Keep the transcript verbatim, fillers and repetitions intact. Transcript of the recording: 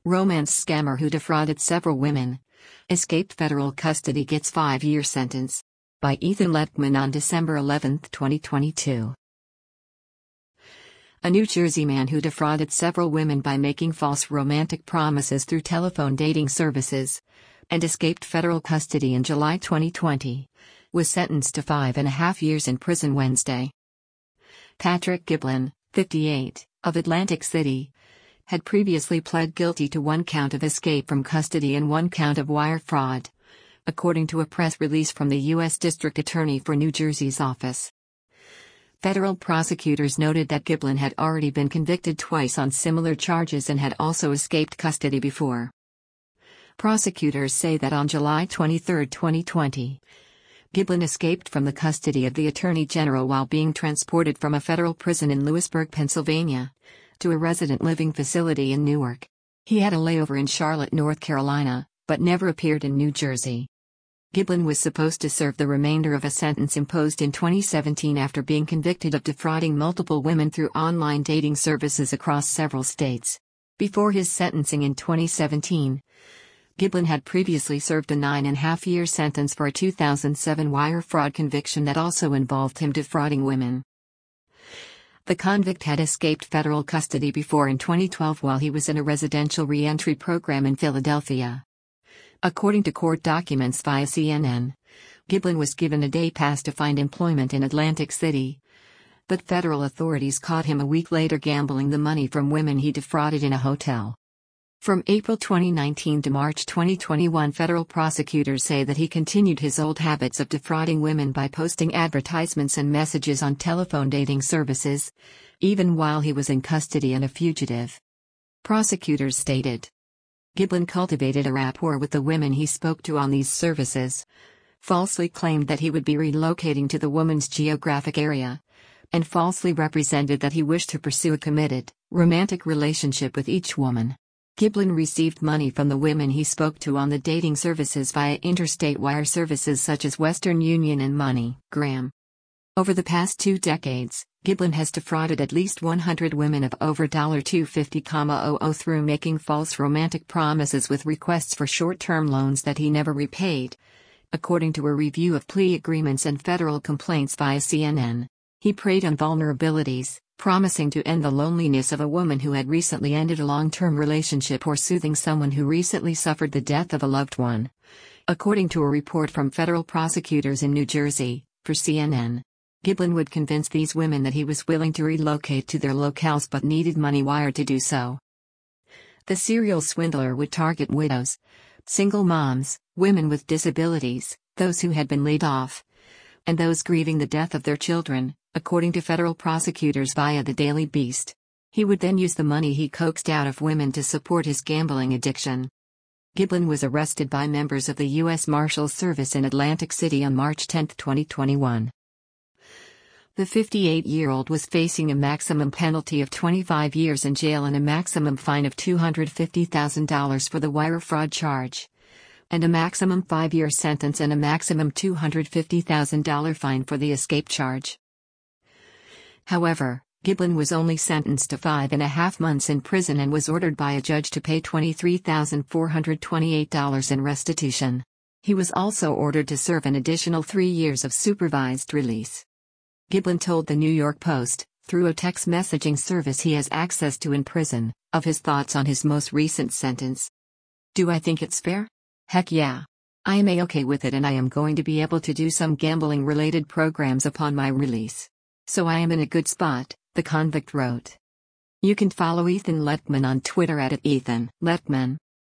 Romance scammer who defrauded several women. Escaped federal custody gets five-year sentence. By Ethan Lettman on December eleventh, twenty twenty-two. A New Jersey man who defrauded several women by making false romantic promises through telephone dating services and escaped federal custody in July twenty twenty, was sentenced to five and a half years in prison Wednesday. Patrick Giblin, fifty-eight, of Atlantic City, had previously pled guilty to one count of escape from custody and one count of wire fraud, according to a press release from the U S District Attorney for New Jersey's office. Federal prosecutors noted that Giblin had already been convicted twice on similar charges and had also escaped custody before. Prosecutors say that on July twenty-third, twenty twenty, Giblin escaped from the custody of the Attorney General while being transported from a federal prison in Lewisburg, Pennsylvania, to a resident living facility in Newark. He had a layover in Charlotte, North Carolina, but never appeared in New Jersey. Giblin was supposed to serve the remainder of a sentence imposed in twenty seventeen after being convicted of defrauding multiple women through online dating services across several states. Before his sentencing in twenty seventeen, Giblin had previously served a nine-and-a-half-year sentence for a two thousand seven wire fraud conviction that also involved him defrauding women. The convict had escaped federal custody before in twenty twelve while he was in a residential re-entry program in Philadelphia. According to court documents via C N N, Giblin was given a day pass to find employment in Atlantic City, but federal authorities caught him a week later gambling the money from women he defrauded in a hotel. From April twenty nineteen to March twenty twenty-one, federal prosecutors say that he continued his old habits of defrauding women by posting advertisements and messages on telephone dating services, even while he was in custody and a fugitive. Prosecutors stated, Giblin cultivated a rapport with the women he spoke to on these services, falsely claimed that he would be relocating to the woman's geographic area, and falsely represented that he wished to pursue a committed, romantic relationship with each woman. Giblin received money from the women he spoke to on the dating services via interstate wire services such as Western Union and MoneyGram. Over the past two decades, Giblin has defrauded at least one hundred women of over two hundred fifty thousand through making false romantic promises with requests for short-term loans that he never repaid. According to a review of plea agreements and federal complaints via C N N, he preyed on vulnerabilities, promising to end the loneliness of a woman who had recently ended a long-term relationship or soothing someone who recently suffered the death of a loved one. According to a report from federal prosecutors in New Jersey, for C N N, Giblin would convince these women that he was willing to relocate to their locales but needed money wired to do so. The serial swindler would target widows, single moms, women with disabilities, those who had been laid off, and those grieving the death of their children, according to federal prosecutors via the Daily Beast. He would then use the money he coaxed out of women to support his gambling addiction. Giblin was arrested by members of the U S Marshals Service in Atlantic City on March tenth, twenty twenty-one. The fifty-eight-year-old was facing a maximum penalty of twenty-five years in jail and a maximum fine of two hundred fifty thousand dollars for the wire fraud charge, and a maximum five-year sentence and a maximum two hundred fifty thousand dollars fine for the escape charge. However, Giblin was only sentenced to five and a half months in prison and was ordered by a judge to pay twenty-three thousand four hundred twenty-eight dollars in restitution. He was also ordered to serve an additional three years of supervised release. Giblin told the New York Post, through a text messaging service he has access to in prison, of his thoughts on his most recent sentence. Do I think it's fair? Heck yeah. I am a-okay with it and I am going to be able to do some gambling-related programs upon my release. So I am in a good spot, the convict wrote. You can follow Ethan Lettman on Twitter at Ethan Lettman.